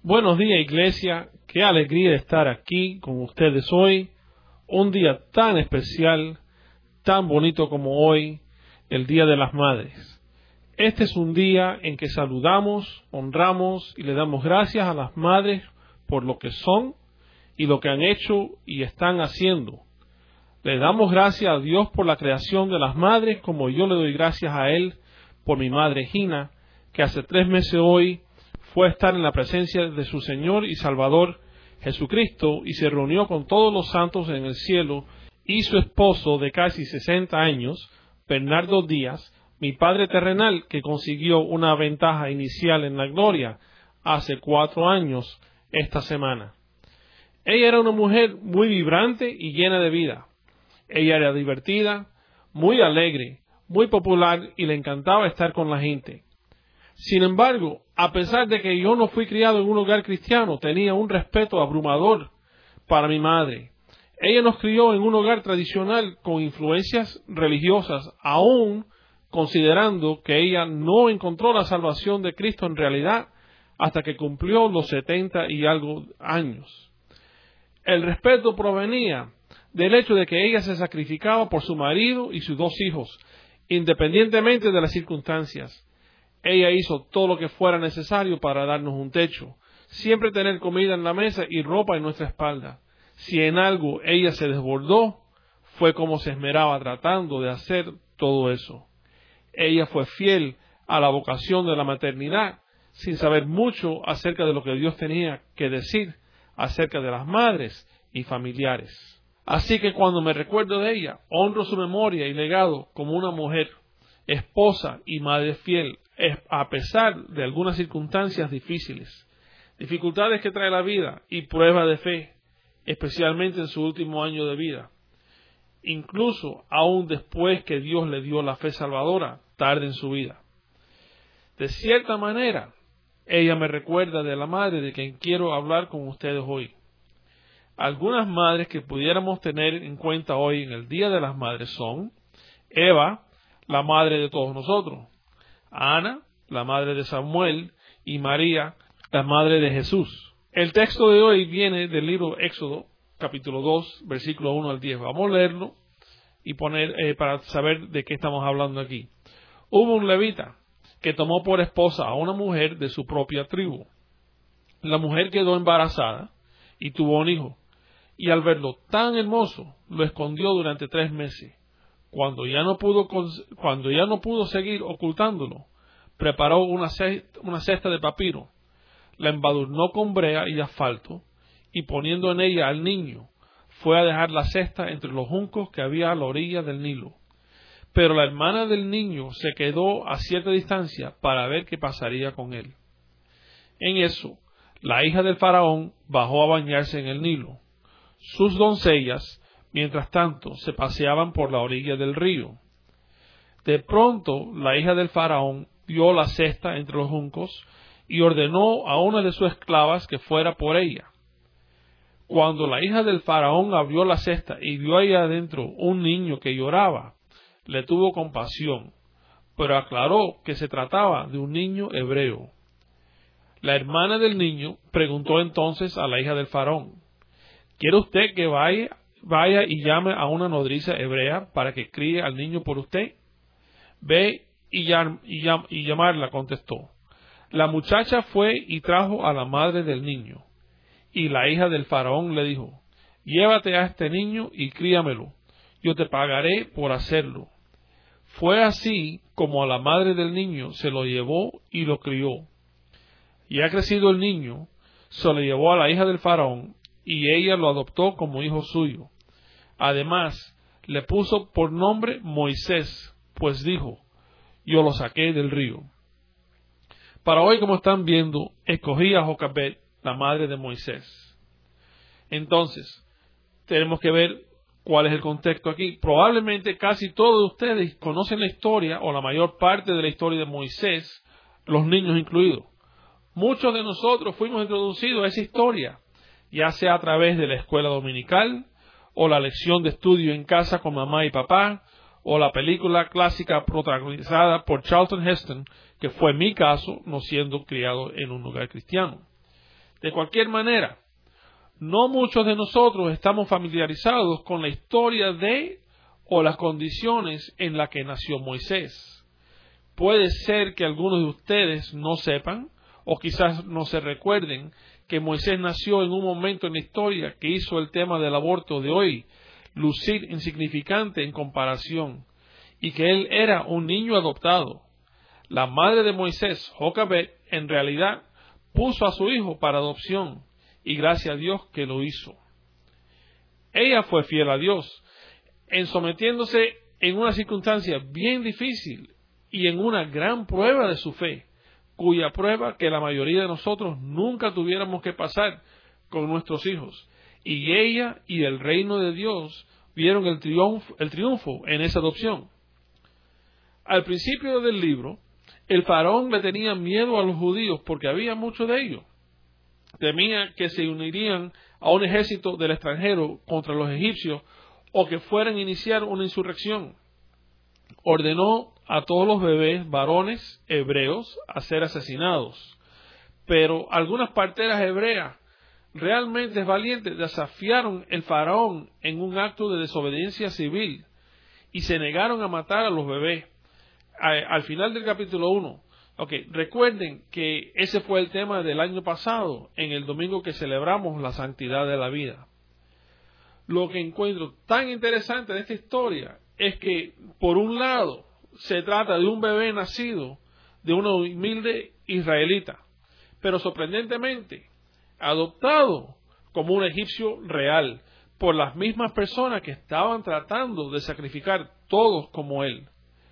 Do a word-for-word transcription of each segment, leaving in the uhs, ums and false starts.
Buenos días, iglesia. Qué alegría estar aquí con ustedes hoy. Un día tan especial, tan bonito como hoy, el Día de las Madres. Este es un día en que saludamos, honramos y le damos gracias a las madres por lo que son y lo que han hecho y están haciendo. Le damos gracias a Dios por la creación de las madres, como yo le doy gracias a Él por mi madre Gina, que hace tres meses hoy fue a estar en la presencia de su Señor y Salvador Jesucristo y se reunió con todos los santos en el cielo, y su esposo de casi sesenta años, Bernardo Díaz, mi padre terrenal, que consiguió una ventaja inicial en la gloria hace cuatro años esta semana. Ella era una mujer muy vibrante y llena de vida. Ella era divertida, muy alegre, muy popular y le encantaba estar con la gente. Sin embargo, a pesar de que yo no fui criado en un hogar cristiano, tenía un respeto abrumador para mi madre. Ella nos crió en un hogar tradicional con influencias religiosas, aún considerando que ella no encontró la salvación de Cristo en realidad hasta que cumplió los setenta y algo años. El respeto provenía del hecho de que ella se sacrificaba por su marido y sus dos hijos, independientemente de las circunstancias. Ella hizo todo lo que fuera necesario para darnos un techo, siempre tener comida en la mesa y ropa en nuestra espalda. Si en algo ella se desbordó, fue como se esmeraba tratando de hacer todo eso. Ella fue fiel a la vocación de la maternidad, sin saber mucho acerca de lo que Dios tenía que decir acerca de las madres y familiares. Así que cuando me recuerdo de ella, honro su memoria y legado como una mujer, esposa y madre fiel, a pesar de algunas circunstancias difíciles, dificultades que trae la vida y pruebas de fe, especialmente en su último año de vida. Incluso aún después que Dios le dio la fe salvadora, tarde en su vida. De cierta manera, ella me recuerda de la madre de quien quiero hablar con ustedes hoy. Algunas madres que pudiéramos tener en cuenta hoy en el Día de las Madres son Eva, la madre de todos nosotros, Ana, la madre de Samuel, y María, la madre de Jesús. El texto de hoy viene del libro Éxodo, capítulo dos, versículo uno al diez. Vamos a leerlo y poner eh, para saber de qué estamos hablando aquí. Hubo un levita que tomó por esposa a una mujer de su propia tribu. La mujer quedó embarazada y tuvo un hijo, y al verlo tan hermoso, lo escondió durante tres meses. Cuando ya no pudo, cuando ya no pudo seguir ocultándolo, preparó una cesta, una cesta de papiro, la embadurnó con brea y asfalto, y poniendo en ella al niño, fue a dejar la cesta entre los juncos que había a la orilla del Nilo. Pero la hermana del niño se quedó a cierta distancia para ver qué pasaría con él. En eso, la hija del faraón bajó a bañarse en el Nilo. Sus doncellas, mientras tanto, se paseaban por la orilla del río. De pronto, la hija del faraón vio la cesta entre los juncos y ordenó a una de sus esclavas que fuera por ella. Cuando la hija del faraón abrió la cesta y vio ahí adentro un niño que lloraba, le tuvo compasión, pero aclaró que se trataba de un niño hebreo. La hermana del niño preguntó entonces a la hija del faraón: ¿Quiere usted que vaya Vaya y llame a una nodriza hebrea para que críe al niño por usted? Ve y, llam, y, llam, y llamarla, contestó. La muchacha fue y trajo a la madre del niño. Y la hija del faraón le dijo: Llévate a este niño y críamelo. Yo te pagaré por hacerlo. Fue así como a la madre del niño se lo llevó y lo crió. Y ha crecido el niño, se lo llevó a la hija del faraón, y ella lo adoptó como hijo suyo. Además, le puso por nombre Moisés, pues dijo: yo lo saqué del río. Para hoy, como están viendo, escogí a Jocabed, la madre de Moisés. Entonces, tenemos que ver cuál es el contexto aquí. Probablemente casi todos ustedes conocen la historia, o la mayor parte de la historia de Moisés, los niños incluidos. Muchos de nosotros fuimos introducidos a esa historia, ya sea a través de la escuela dominical, o la lección de estudio en casa con mamá y papá, o la película clásica protagonizada por Charlton Heston, que fue mi caso, no siendo criado en un hogar cristiano. De cualquier manera, no muchos de nosotros estamos familiarizados con la historia de o las condiciones en las que nació Moisés. Puede ser que algunos de ustedes no sepan o quizás no se recuerden que Moisés nació en un momento en la historia que hizo el tema del aborto de hoy lucir insignificante en comparación, y que él era un niño adoptado. La madre de Moisés, Jocabed, en realidad puso a su hijo para adopción, y gracias a Dios que lo hizo. Ella fue fiel a Dios, en sometiéndose en una circunstancia bien difícil y en una gran prueba de su fe, cuya prueba que la mayoría de nosotros nunca tuviéramos que pasar con nuestros hijos. Y ella y el reino de Dios vieron el triunfo, el triunfo en esa adopción. Al principio del libro, el faraón le tenía miedo a los judíos porque había muchos de ellos. Temía que se unirían a un ejército del extranjero contra los egipcios o que fueran a iniciar una insurrección. Ordenó a todos los bebés varones hebreos a ser asesinados. Pero algunas parteras hebreas realmente valientes desafiaron el faraón en un acto de desobediencia civil y se negaron a matar a los bebés. Al final del capítulo uno, okay, recuerden que ese fue el tema del año pasado, en el domingo que celebramos la santidad de la vida. Lo que encuentro tan interesante de esta historia es que, por un lado, se trata de un bebé nacido de una humilde israelita, pero sorprendentemente adoptado como un egipcio real por las mismas personas que estaban tratando de sacrificar todos como él.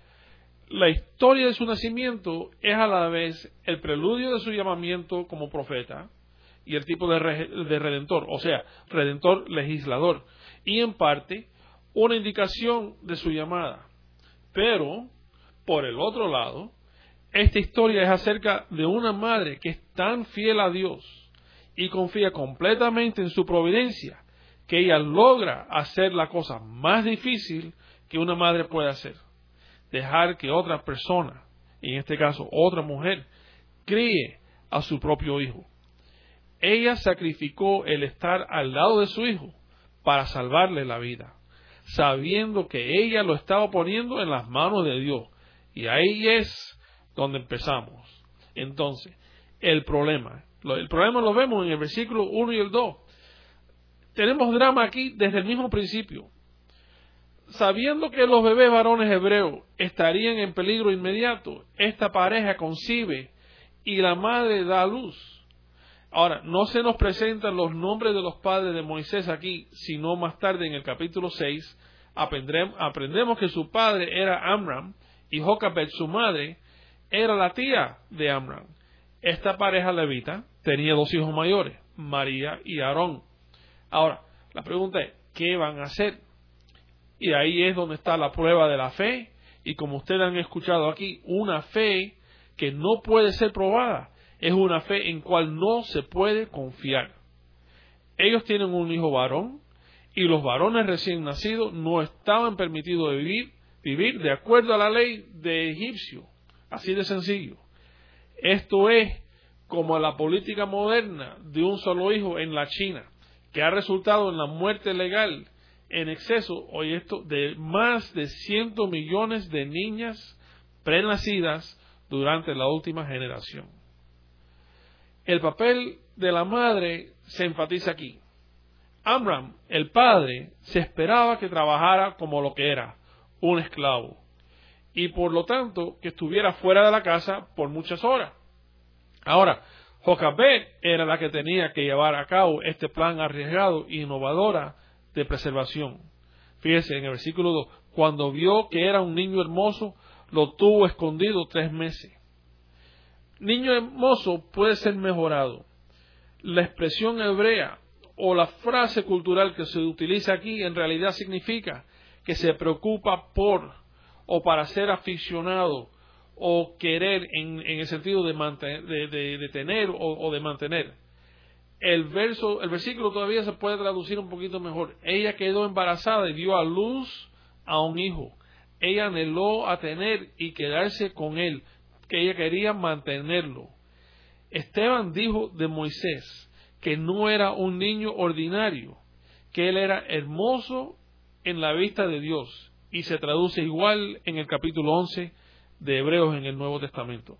La historia de su nacimiento es a la vez el preludio de su llamamiento como profeta y el tipo de, re, de redentor, o sea, redentor legislador, y en parte una indicación de su llamada. Pero, por el otro lado, esta historia es acerca de una madre que es tan fiel a Dios y confía completamente en su providencia que ella logra hacer la cosa más difícil que una madre puede hacer: dejar que otra persona, en este caso otra mujer, críe a su propio hijo. Ella sacrificó el estar al lado de su hijo para salvarle la vida, sabiendo que ella lo estaba poniendo en las manos de Dios. Y ahí es donde empezamos. Entonces, el problema. El problema lo vemos en el versículo uno y el dos. Tenemos drama aquí desde el mismo principio. Sabiendo que los bebés varones hebreos estarían en peligro inmediato, esta pareja concibe y la madre da a luz. Ahora, no se nos presentan los nombres de los padres de Moisés aquí, sino más tarde en el capítulo seis, aprendemos que su padre era Amram y Jocabed, su madre, era la tía de Amram. Esta pareja levita tenía dos hijos mayores, María y Aarón. Ahora, la pregunta es, ¿qué van a hacer? Y ahí es donde está la prueba de la fe, y como ustedes han escuchado aquí, una fe que no puede ser probada, es una fe en cual no se puede confiar. Ellos tienen un hijo varón, y los varones recién nacidos no estaban permitidos de vivir, vivir de acuerdo a la ley de egipcio, así de sencillo. Esto es como la política moderna de un solo hijo en la China, que ha resultado en la muerte legal en exceso, oye esto, de más de cientos millones de niñas prenacidas durante la última generación. El papel de la madre se enfatiza aquí. Amram, el padre, se esperaba que trabajara como lo que era, un esclavo, y por lo tanto que estuviera fuera de la casa por muchas horas. Ahora, Jocabed era la que tenía que llevar a cabo este plan arriesgado e innovadora de preservación. Fíjese en el versículo dos, cuando vio que era un niño hermoso, lo tuvo escondido tres meses. Niño hermoso puede ser mejorado. La expresión hebrea o la frase cultural que se utiliza aquí en realidad significa que se preocupa por o para ser aficionado o querer en, en el sentido de, mantener, de, de, de tener o, o de mantener. El verso, el versículo todavía se puede traducir un poquito mejor. Ella quedó embarazada y dio a luz a un hijo. Ella anheló a tener y quedarse con él, que ella quería mantenerlo. Esteban dijo de Moisés que no era un niño ordinario, que él era hermoso en la vista de Dios, y se traduce igual en el capítulo once de Hebreos en el Nuevo Testamento.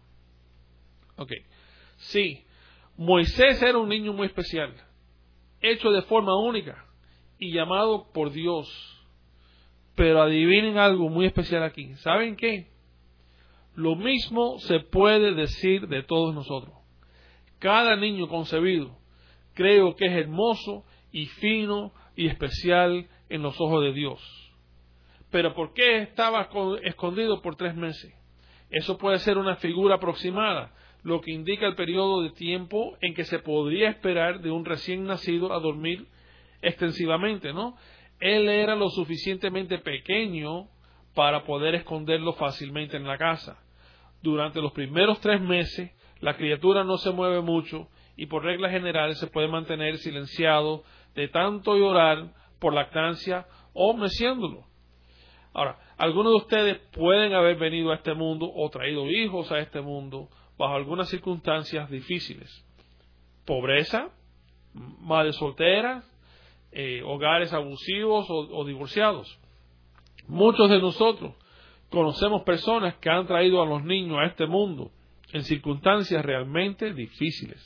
Ok, sí, Moisés era un niño muy especial, hecho de forma única y llamado por Dios. Pero adivinen algo muy especial aquí. ¿Saben qué? Lo mismo se puede decir de todos nosotros. Cada niño concebido creo que es hermoso y fino y especial en los ojos de Dios. Pero ¿por qué estaba escondido por tres meses? Eso puede ser una figura aproximada, lo que indica el periodo de tiempo en que se podría esperar de un recién nacido a dormir extensivamente, ¿no? Él era lo suficientemente pequeño para poder esconderlo fácilmente en la casa. Durante los primeros tres meses, la criatura no se mueve mucho y por regla general se puede mantener silenciado de tanto llorar por lactancia o meciéndolo. Ahora, algunos de ustedes pueden haber venido a este mundo o traído hijos a este mundo bajo algunas circunstancias difíciles. Pobreza, madres solteras, eh, hogares abusivos o, o divorciados. Muchos de nosotros conocemos personas que han traído a los niños a este mundo en circunstancias realmente difíciles.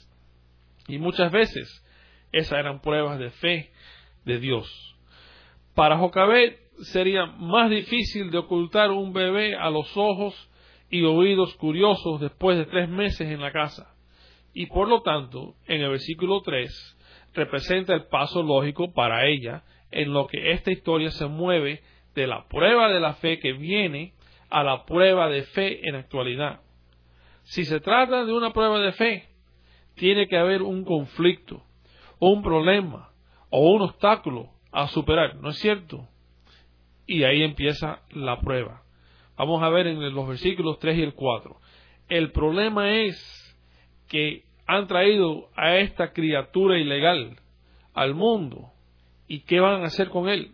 Y muchas veces esas eran pruebas de fe de Dios. Para Jocabed sería más difícil de ocultar un bebé a los ojos y oídos curiosos después de tres meses en la casa. Y por lo tanto, en el versículo tres, representa el paso lógico para ella en lo que esta historia se mueve de la prueba de la fe que viene a la prueba de fe en actualidad. Si se trata de una prueba de fe, tiene que haber un conflicto, un problema o un obstáculo a superar, ¿no es cierto? Y ahí empieza la prueba. Vamos a ver en los versículos tres y el cuatro. El problema es que han traído a esta criatura ilegal al mundo. ¿Y qué van a hacer con él?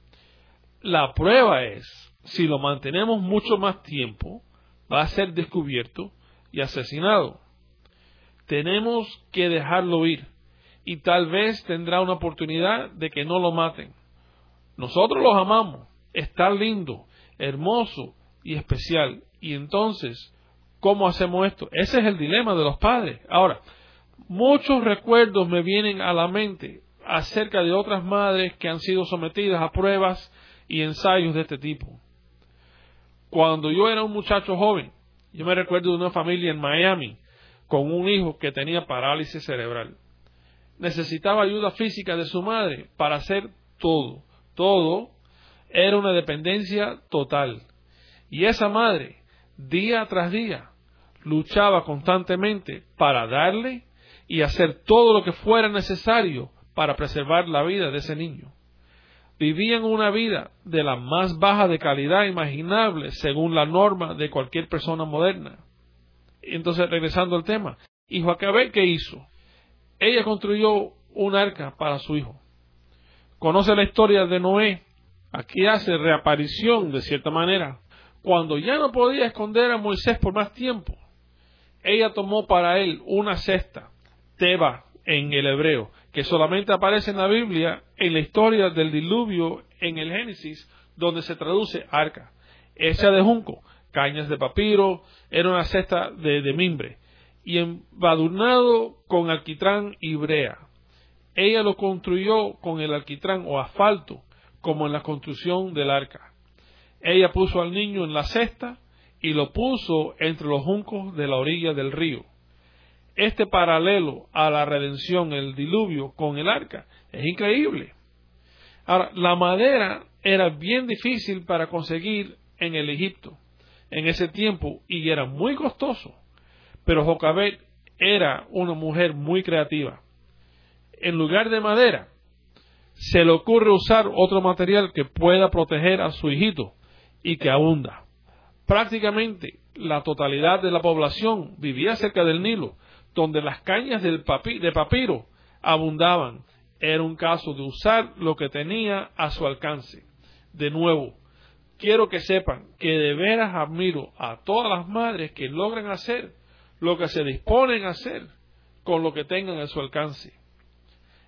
La prueba es, si lo mantenemos mucho más tiempo, va a ser descubierto y asesinado. Tenemos que dejarlo ir y tal vez tendrá una oportunidad de que no lo maten. Nosotros los amamos, está lindo, hermoso y especial. Y entonces, ¿cómo hacemos esto? Ese es el dilema de los padres. Ahora, muchos recuerdos me vienen a la mente acerca de otras madres que han sido sometidas a pruebas y ensayos de este tipo. Cuando yo era un muchacho joven, yo me recuerdo de una familia en Miami con un hijo que tenía parálisis cerebral. Necesitaba ayuda física de su madre para hacer todo. Todo era una dependencia total. Y esa madre, día tras día, luchaba constantemente para darle y hacer todo lo que fuera necesario para preservar la vida de ese niño. Vivían una vida de la más baja de calidad imaginable según la norma de cualquier persona moderna. Entonces, regresando al tema, y Jocabed, ¿qué hizo? Ella construyó un arca para su hijo. Conoce la historia de Noé. Aquí hace reaparición de cierta manera. Cuando ya no podía esconder a Moisés por más tiempo, ella tomó para él una cesta, teba en el hebreo, que solamente aparece en la Biblia en la historia del diluvio en el Génesis, donde se traduce arca. Hecha de junco, cañas de papiro, era una cesta de, de mimbre, y embadurnado con alquitrán y brea. Ella lo construyó con el alquitrán o asfalto, como en la construcción del arca. Ella puso al niño en la cesta y lo puso entre los juncos de la orilla del río. Este paralelo a la redención, el diluvio con el arca, es increíble. Ahora, la madera era bien difícil para conseguir en el Egipto en ese tiempo y era muy costoso. Pero Jocabed era una mujer muy creativa. En lugar de madera, se le ocurre usar otro material que pueda proteger a su hijito y que abunda. Prácticamente la totalidad de la población vivía cerca del Nilo, donde las cañas del papi, de papiro abundaban. Era un caso de usar lo que tenía a su alcance. De nuevo, quiero que sepan que de veras admiro a todas las madres que logran hacer lo que se disponen a hacer con lo que tengan a su alcance.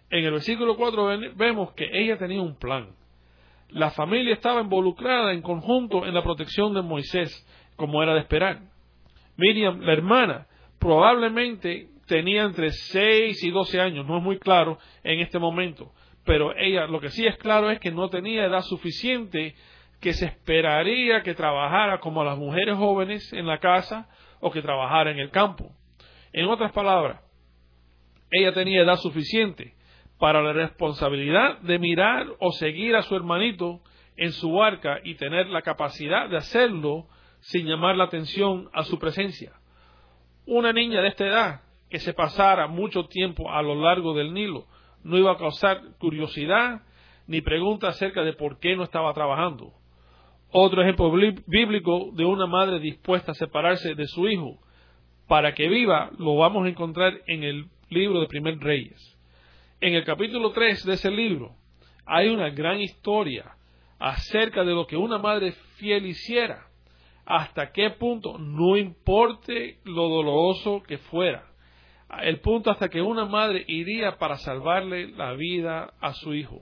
En el versículo cuatro vemos que ella tenía un plan. La familia estaba involucrada en conjunto en la protección de Moisés, como era de esperar. Miriam, la hermana, probablemente tenía entre seis y doce años, no es muy claro en este momento, pero ella, lo que sí es claro es que no tenía edad suficiente que se esperaría que trabajara como las mujeres jóvenes en la casa o que trabajara en el campo. En otras palabras, ella tenía edad suficiente para la responsabilidad de mirar o seguir a su hermanito en su barca y tener la capacidad de hacerlo sin llamar la atención a su presencia. Una niña de esta edad que se pasara mucho tiempo a lo largo del Nilo no iba a causar curiosidad ni pregunta acerca de por qué no estaba trabajando. Otro ejemplo bíblico de una madre dispuesta a separarse de su hijo para que viva lo vamos a encontrar en el libro de Primer Reyes. En el capítulo tres de ese libro hay una gran historia acerca de lo que una madre fiel hiciera, hasta qué punto, no importe lo doloroso que fuera, el punto hasta que una madre iría para salvarle la vida a su hijo.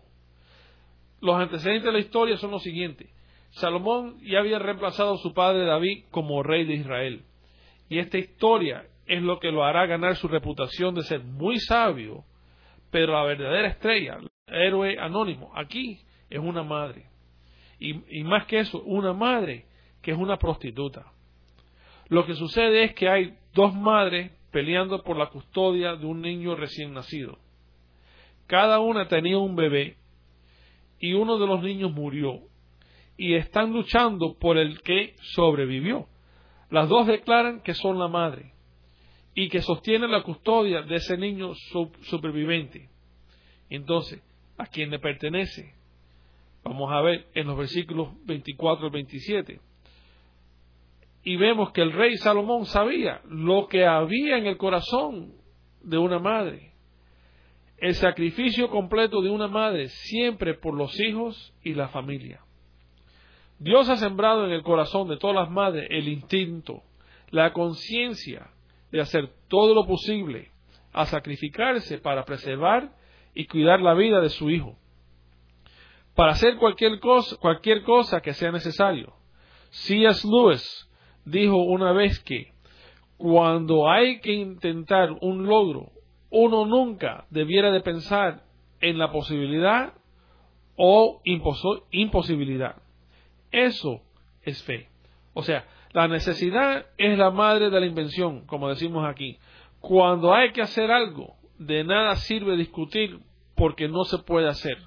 Los antecedentes de la historia son los siguientes. Salomón ya había reemplazado a su padre David como rey de Israel, y esta historia es lo que lo hará ganar su reputación de ser muy sabio, pero la verdadera estrella, el héroe anónimo, aquí es una madre. Y, y más que eso, una madre que es una prostituta. Lo que sucede es que hay dos madres peleando por la custodia de un niño recién nacido. Cada una tenía un bebé y uno de los niños murió y están luchando por el que sobrevivió. Las dos declaran que son la madre y que sostienen la custodia de ese niño superviviente. Entonces, ¿a quién le pertenece? Vamos a ver en los versículos veinticuatro al veintisiete. Y vemos que el rey Salomón sabía lo que había en el corazón de una madre. El sacrificio completo de una madre siempre por los hijos y la familia. Dios ha sembrado en el corazón de todas las madres el instinto, la conciencia de hacer todo lo posible a sacrificarse para preservar y cuidar la vida de su hijo, para hacer cualquier cosa, cualquier cosa que sea necesario. C S Lewis dijo una vez que cuando hay que intentar un logro, uno nunca debiera de pensar en la posibilidad o impos- imposibilidad. Eso es fe. O sea, la necesidad es la madre de la invención, como decimos aquí. Cuando hay que hacer algo, de nada sirve discutir porque no se puede hacer.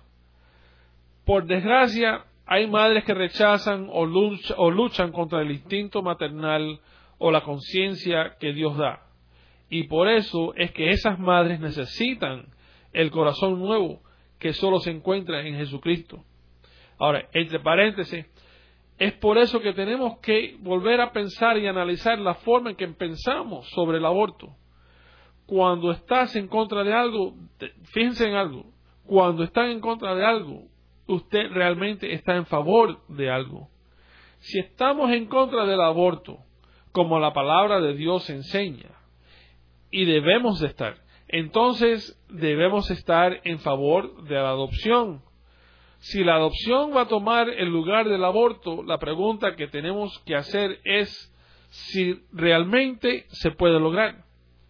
Por desgracia, hay madres que rechazan o, lucha, o luchan contra el instinto maternal o la conciencia que Dios da. Y por eso es que esas madres necesitan el corazón nuevo que solo se encuentra en Jesucristo. Ahora, entre paréntesis, es por eso que tenemos que volver a pensar y analizar la forma en que pensamos sobre el aborto. Cuando estás en contra de algo, fíjense en algo, cuando están en contra de algo, usted realmente está en favor de algo. Si estamos en contra del aborto, como la palabra de Dios enseña, y debemos de estar, entonces debemos estar en favor de la adopción. Si la adopción va a tomar el lugar del aborto, la pregunta que tenemos que hacer es si realmente se puede lograr.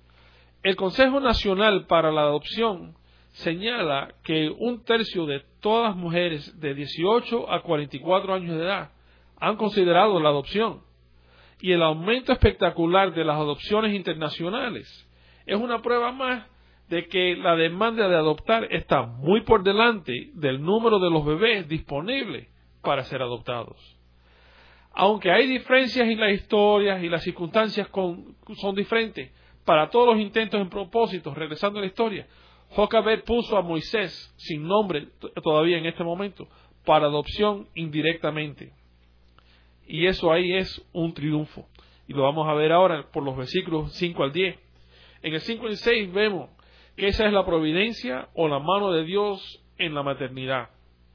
El Consejo Nacional para la Adopción señala que un tercio de todas las mujeres de dieciocho a cuarenta y cuatro años de edad han considerado la adopción. Y el aumento espectacular de las adopciones internacionales es una prueba más de que la demanda de adoptar está muy por delante del número de los bebés disponibles para ser adoptados. Aunque hay diferencias en las historias y las circunstancias con, son diferentes para todos los intentos en propósitos, regresando a la historia, Jocabed puso a Moisés, sin nombre todavía en este momento, para adopción indirectamente. Y eso ahí es un triunfo. Y lo vamos a ver ahora por los versículos cinco al diez. En el cinco y seis vemos que esa es la providencia o la mano de Dios en la maternidad.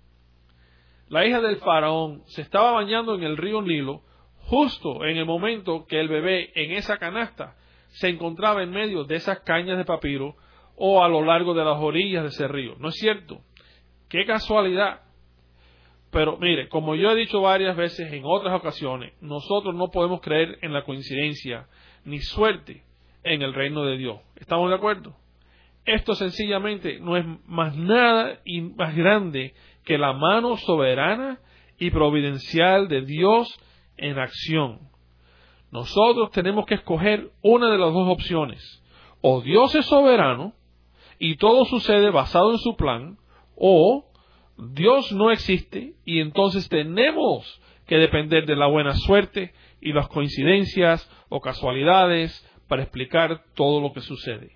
La hija del faraón se estaba bañando en el río Nilo justo en el momento que el bebé en esa canasta se encontraba en medio de esas cañas de papiro o a lo largo de las orillas de ese río. ¿No es cierto? ¡Qué casualidad! Pero mire, como yo he dicho varias veces en otras ocasiones, nosotros no podemos creer en la coincidencia ni suerte en el reino de Dios. ¿Estamos de acuerdo? Esto sencillamente no es más nada y más grande que la mano soberana y providencial de Dios en acción. Nosotros tenemos que escoger una de las dos opciones. O Dios es soberano y todo sucede basado en su plan, o Dios no existe y entonces tenemos que depender de la buena suerte y las coincidencias o casualidades para explicar todo lo que sucede.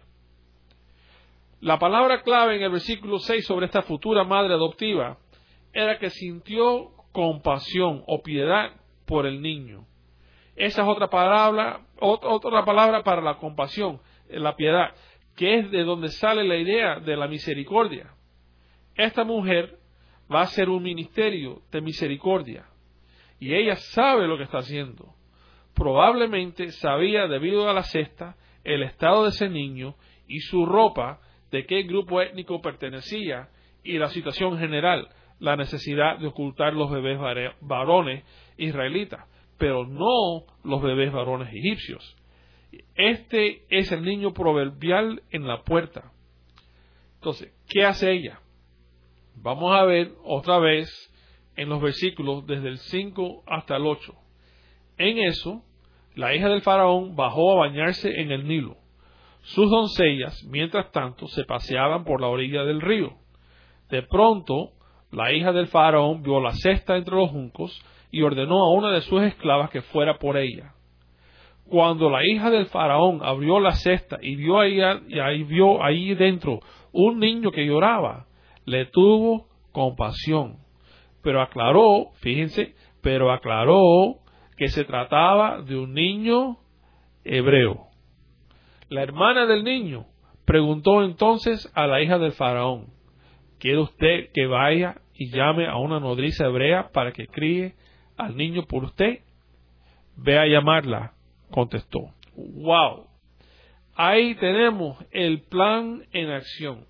La palabra clave en el versículo seis sobre esta futura madre adoptiva era que sintió compasión o piedad por el niño. Esa es otra palabra, otra palabra para la compasión, la piedad, que es de donde sale la idea de la misericordia. Esta mujer va a hacer un ministerio de misericordia y ella sabe lo que está haciendo. Probablemente sabía, debido a la cesta, el estado de ese niño y su ropa, de qué grupo étnico pertenecía y la situación general, la necesidad de ocultar los bebés varones israelitas, pero no los bebés varones egipcios. Este es el niño proverbial en la puerta. Entonces, ¿qué hace ella? Vamos a ver otra vez en los versículos desde el cinco hasta el ocho. En eso, la hija del faraón bajó a bañarse en el Nilo. Sus doncellas, mientras tanto, se paseaban por la orilla del río. De pronto, la hija del faraón vio la cesta entre los juncos y ordenó a una de sus esclavas que fuera por ella. Cuando la hija del faraón abrió la cesta y vio ahí, y ahí vio ahí dentro un niño que lloraba, le tuvo compasión. Pero aclaró, fíjense, pero aclaró que se trataba de un niño hebreo. La hermana del niño preguntó entonces a la hija del faraón: ¿quiere usted que vaya y llame a una nodriza hebrea para que críe al niño por usted? Ve a llamarla, contestó. ¡Wow! Ahí tenemos el plan en acción.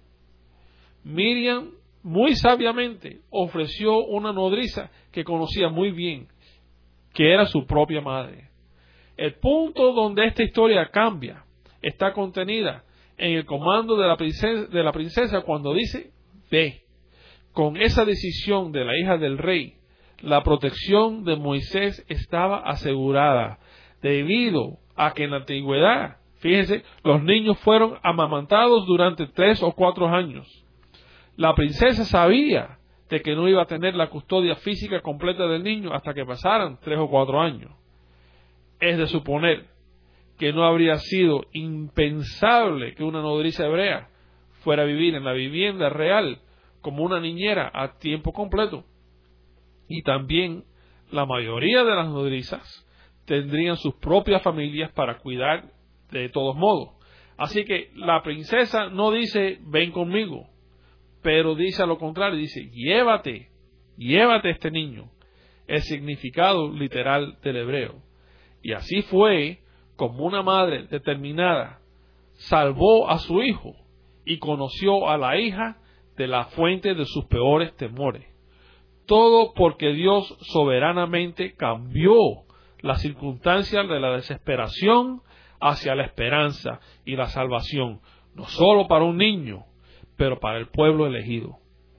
Miriam muy sabiamente ofreció una nodriza que conocía muy bien, que era su propia madre. El punto donde esta historia cambia está contenida en el comando de la princesa, de la princesa cuando dice: ve. Con esa decisión de la hija del rey, la protección de Moisés estaba asegurada, debido a que en la antigüedad, fíjense, los niños fueron amamantados durante tres o cuatro años. La princesa sabía de que no iba a tener la custodia física completa del niño hasta que pasaran tres o cuatro años. Es de suponer que no habría sido impensable que una nodriza hebrea fuera a vivir en la vivienda real como una niñera a tiempo completo. Y también la mayoría de las nodrizas tendrían sus propias familias para cuidar de todos modos. Así que la princesa no dice: ven conmigo, pero dice a lo contrario, dice: llévate, llévate a este niño. El significado literal del hebreo. Y así fue como una madre determinada salvó a su hijo y conoció a la hija de la fuente de sus peores temores. Todo porque Dios soberanamente cambió las circunstancias de la desesperación hacia la esperanza y la salvación, no solo para un niño, pero para el pueblo elegido.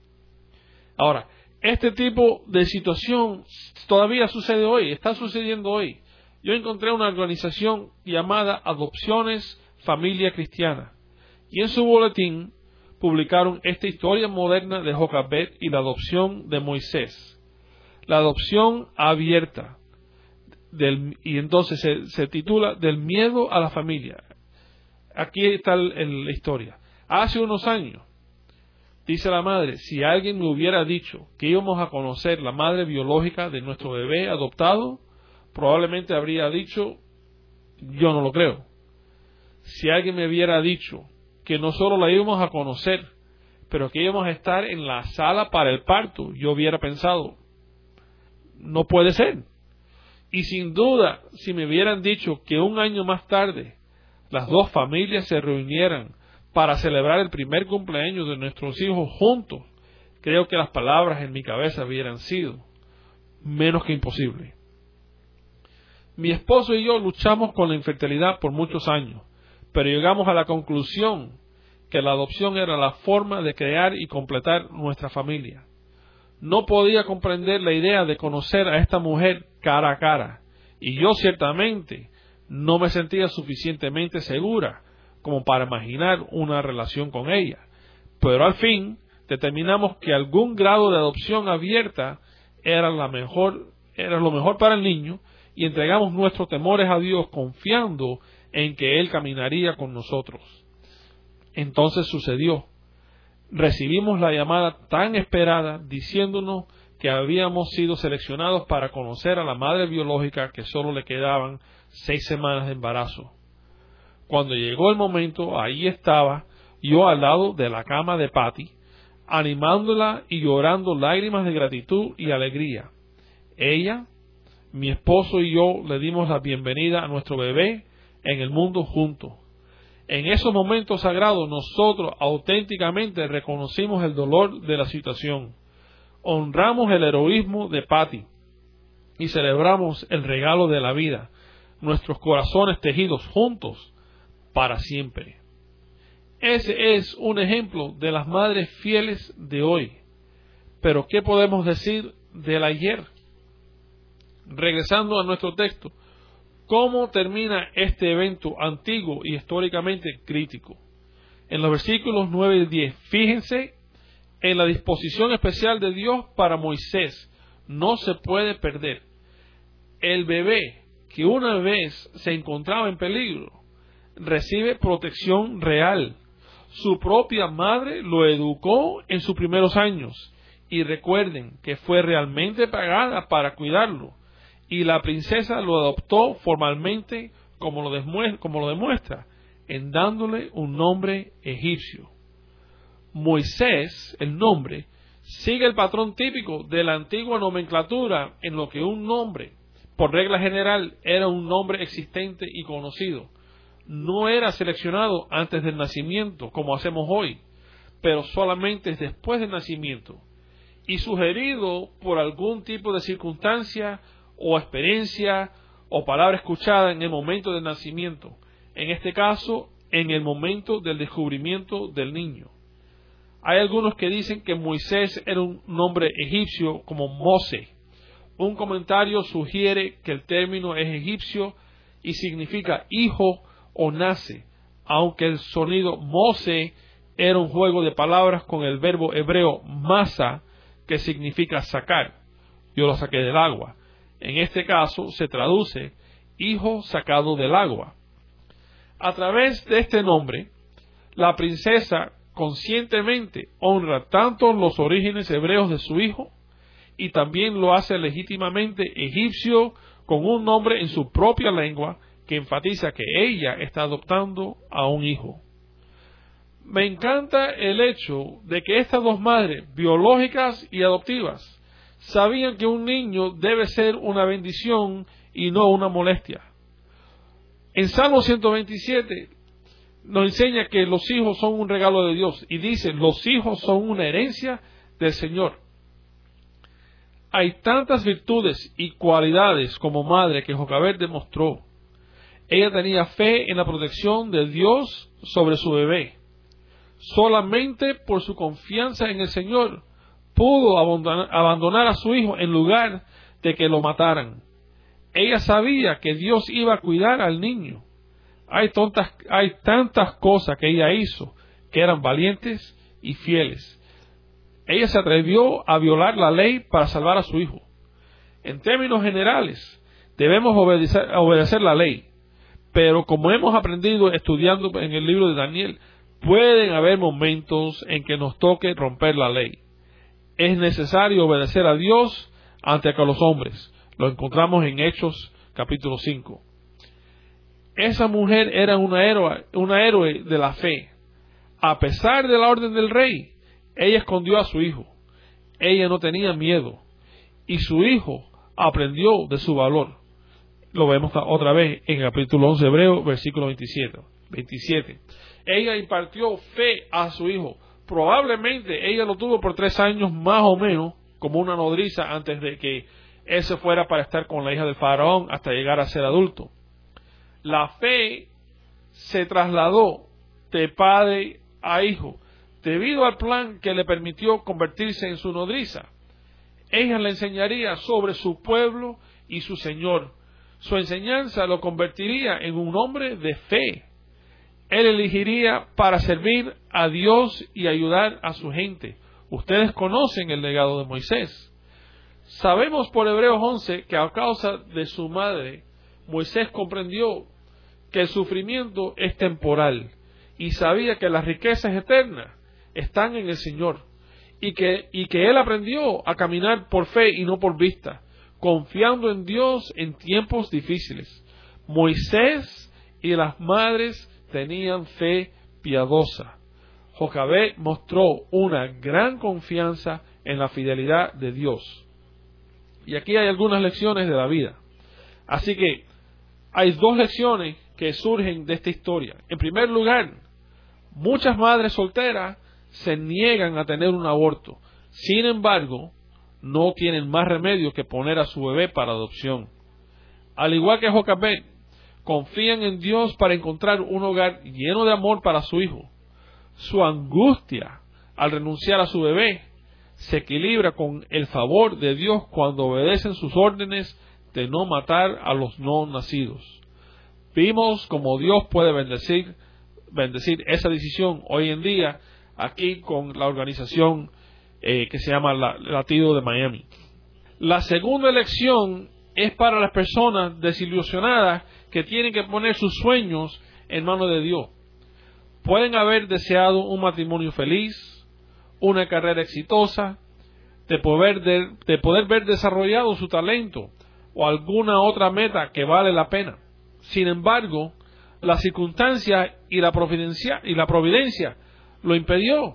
Ahora, este tipo de situación todavía sucede hoy, está sucediendo hoy. Yo encontré una organización llamada Adopciones Familia Cristiana, y en su boletín publicaron esta historia moderna de Jocabed y la adopción de Moisés. La adopción abierta, del, y entonces se, se titula Del miedo a la familia. Aquí está el, el, la historia. Hace unos años, dice la madre: si alguien me hubiera dicho que íbamos a conocer la madre biológica de nuestro bebé adoptado, probablemente habría dicho: yo no lo creo. Si alguien me hubiera dicho que no solo la íbamos a conocer, pero que íbamos a estar en la sala para el parto, yo hubiera pensado: no puede ser. Y sin duda, si me hubieran dicho que un año más tarde las dos familias se reunieran para celebrar el primer cumpleaños de nuestros hijos juntos, creo que las palabras en mi cabeza hubieran sido menos que imposible. Mi esposo y yo luchamos con la infertilidad por muchos años, pero llegamos a la conclusión que la adopción era la forma de crear y completar nuestra familia. No podía comprender la idea de conocer a esta mujer cara a cara, y yo ciertamente no me sentía suficientemente segura como para imaginar una relación con ella. Pero al fin determinamos que algún grado de adopción abierta era la mejor, era lo mejor para el niño, y entregamos nuestros temores a Dios confiando en que Él caminaría con nosotros. Entonces sucedió. Recibimos la llamada tan esperada diciéndonos que habíamos sido seleccionados para conocer a la madre biológica, que solo le quedaban seis semanas de embarazo. Cuando llegó el momento, ahí estaba yo al lado de la cama de Patty, animándola y llorando lágrimas de gratitud y alegría. Ella, mi esposo y yo le dimos la bienvenida a nuestro bebé en el mundo juntos. En esos momentos sagrados nosotros auténticamente reconocimos el dolor de la situación, honramos el heroísmo de Patty y celebramos el regalo de la vida, nuestros corazones tejidos juntos para siempre. Ese es un ejemplo de las madres fieles de hoy. Pero ¿qué podemos decir del ayer? Regresando a nuestro texto, ¿cómo termina este evento antiguo y históricamente crítico? En los versículos nueve y diez, fíjense en la disposición especial de Dios para Moisés. No se puede perder. El bebé que una vez se encontraba en peligro recibe protección real. Su propia madre lo educó en sus primeros años, y recuerden que fue realmente pagada para cuidarlo, y la princesa lo adoptó formalmente, como lo, demuestra, como lo demuestra en dándole un nombre egipcio. Moisés, el nombre, sigue el patrón típico de la antigua nomenclatura, en lo que un nombre, por regla general, era un nombre existente y conocido. No era seleccionado antes del nacimiento, como hacemos hoy, pero solamente después del nacimiento, y sugerido por algún tipo de circunstancia o experiencia o palabra escuchada en el momento del nacimiento, en este caso, en el momento del descubrimiento del niño. Hay algunos que dicen que Moisés era un nombre egipcio como Mose. Un comentario sugiere que el término es egipcio y significa hijo o nace, aunque el sonido Mose era un juego de palabras con el verbo hebreo masa, que significa sacar. Yo lo saqué del agua. En este caso se traduce hijo sacado del agua. A través de este nombre, la princesa conscientemente honra tanto los orígenes hebreos de su hijo, y también lo hace legítimamente egipcio con un nombre en su propia lengua que enfatiza que ella está adoptando a un hijo. Me encanta el hecho de que estas dos madres, biológicas y adoptivas, sabían que un niño debe ser una bendición y no una molestia. En Salmo ciento veintisiete nos enseña que los hijos son un regalo de Dios, y dice, los hijos son una herencia del Señor. Hay tantas virtudes y cualidades como madre que Jocabed demostró. Ella tenía fe en la protección de Dios sobre su bebé. Solamente por su confianza en el Señor pudo abandonar a su hijo en lugar de que lo mataran. Ella sabía que Dios iba a cuidar al niño. Hay, tontas, hay tantas cosas que ella hizo que eran valientes y fieles. Ella se atrevió a violar la ley para salvar a su hijo. En términos generales, debemos obedecer, obedecer la ley. Pero como hemos aprendido estudiando en el libro de Daniel, pueden haber momentos en que nos toque romper la ley. Es necesario obedecer a Dios antes que a los hombres. Lo encontramos en Hechos capítulo cinco. Esa mujer era una héroe, una héroe de la fe. A pesar de la orden del rey, ella escondió a su hijo. Ella no tenía miedo. Y su hijo aprendió de su valor. Lo vemos otra vez en el capítulo once de Hebreo, versículo veintisiete. veintisiete. Ella impartió fe a su hijo. Probablemente ella lo tuvo por tres años más o menos, como una nodriza, antes de que él se fuera para estar con la hija del faraón hasta llegar a ser adulto. La fe se trasladó de padre a hijo, debido al plan que le permitió convertirse en su nodriza. Ella le enseñaría sobre su pueblo y su Señor. Su enseñanza lo convertiría en un hombre de fe. Él elegiría para servir a Dios y ayudar a su gente. Ustedes conocen el legado de Moisés. Sabemos por Hebreos once que a causa de su madre, Moisés comprendió que el sufrimiento es temporal y sabía que las riquezas eternas están en el Señor, y que, y que él aprendió a caminar por fe y no por vista, confiando en Dios en tiempos difíciles. Moisés y las madres tenían fe piadosa. Jocabed mostró una gran confianza en la fidelidad de Dios. Y aquí hay algunas lecciones de la vida. Así que hay dos lecciones que surgen de esta historia. En primer lugar, muchas madres solteras se niegan a tener un aborto. Sin embargo, no tienen más remedio que poner a su bebé para adopción. Al igual que Jocabed, confían en Dios para encontrar un hogar lleno de amor para su hijo. Su angustia al renunciar a su bebé se equilibra con el favor de Dios cuando obedecen sus órdenes de no matar a los no nacidos. Vimos cómo Dios puede bendecir, bendecir esa decisión hoy en día aquí con la organización eh, que se llama la, Latido de Miami. La segunda lección es para las personas desilusionadas que tienen que poner sus sueños en manos de Dios. Pueden haber deseado un matrimonio feliz, una carrera exitosa, de poder, de, de poder ver desarrollado su talento o alguna otra meta que vale la pena. Sin embargo, la circunstancia y la providencia, y la providencia lo impidió.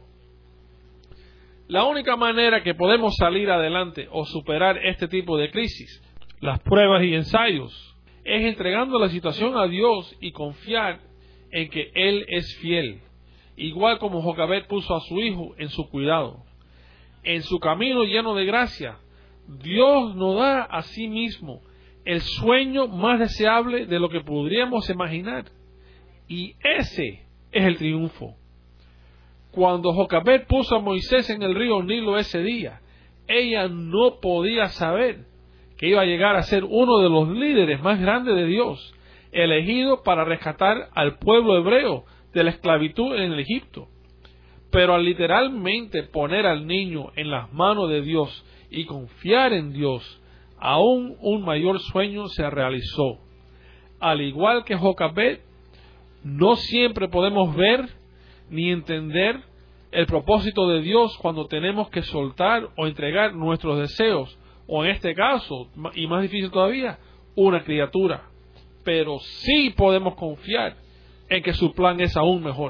La única manera que podemos salir adelante o superar este tipo de crisis, las pruebas y ensayos, es entregando la situación a Dios y confiar en que Él es fiel, igual como Jocabed puso a su hijo en su cuidado. En su camino lleno de gracia, Dios nos da a sí mismo el sueño más deseable de lo que podríamos imaginar, y ese es el triunfo. Cuando Jocabed puso a Moisés en el río Nilo ese día, ella no podía saber que iba a llegar a ser uno de los líderes más grandes de Dios, elegido para rescatar al pueblo hebreo de la esclavitud en el Egipto. Pero al literalmente poner al niño en las manos de Dios y confiar en Dios, aún un mayor sueño se realizó. Al igual que Jocabed, no siempre podemos ver ni entender el propósito de Dios cuando tenemos que soltar o entregar nuestros deseos, o en este caso, y más difícil todavía, una criatura. Pero sí podemos confiar en que su plan es aún mejor.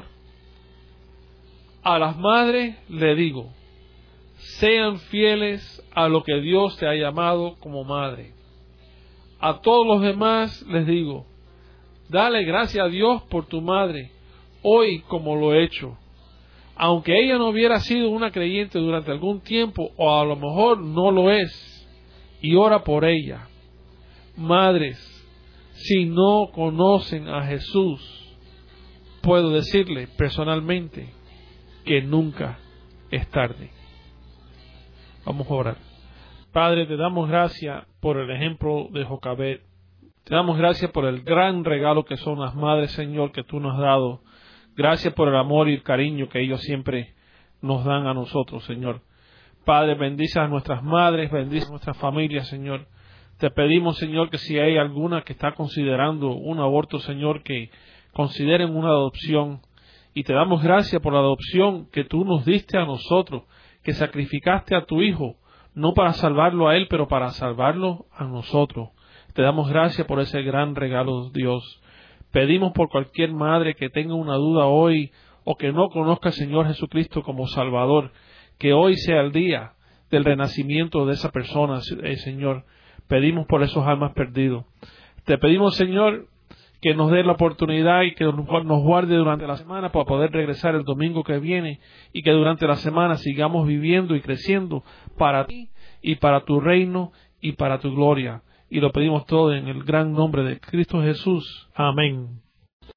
A las madres le digo, sean fieles a lo que Dios te ha llamado como madre. A todos los demás les digo, dale gracias a Dios por tu madre, hoy como lo he hecho. Aunque ella no hubiera sido una creyente durante algún tiempo, o a lo mejor no lo es, y ora por ella. Madres, si no conocen a Jesús, puedo decirle personalmente que nunca es tarde. Vamos a orar. Padre, te damos gracias por el ejemplo de Jocabed. Te damos gracias por el gran regalo que son las madres, Señor, que tú nos has dado. Gracias por el amor y el cariño que ellos siempre nos dan a nosotros, Señor. Padre, bendice a nuestras madres, bendice a nuestras familias, Señor. Te pedimos, Señor, que si hay alguna que está considerando un aborto, Señor, que consideren una adopción. Y te damos gracias por la adopción que tú nos diste a nosotros, que sacrificaste a tu Hijo, no para salvarlo a Él, pero para salvarlo a nosotros. Te damos gracias por ese gran regalo, Dios. Pedimos por cualquier madre que tenga una duda hoy, o que no conozca al Señor Jesucristo como Salvador, que hoy sea el día del renacimiento de esa persona, eh, Señor. Pedimos por esos almas perdidos. Te pedimos, Señor, que nos dé la oportunidad y que nos guarde durante la semana para poder regresar el domingo que viene, y que durante la semana sigamos viviendo y creciendo para ti y para tu reino y para tu gloria. Y lo pedimos todo en el gran nombre de Cristo Jesús. Amén.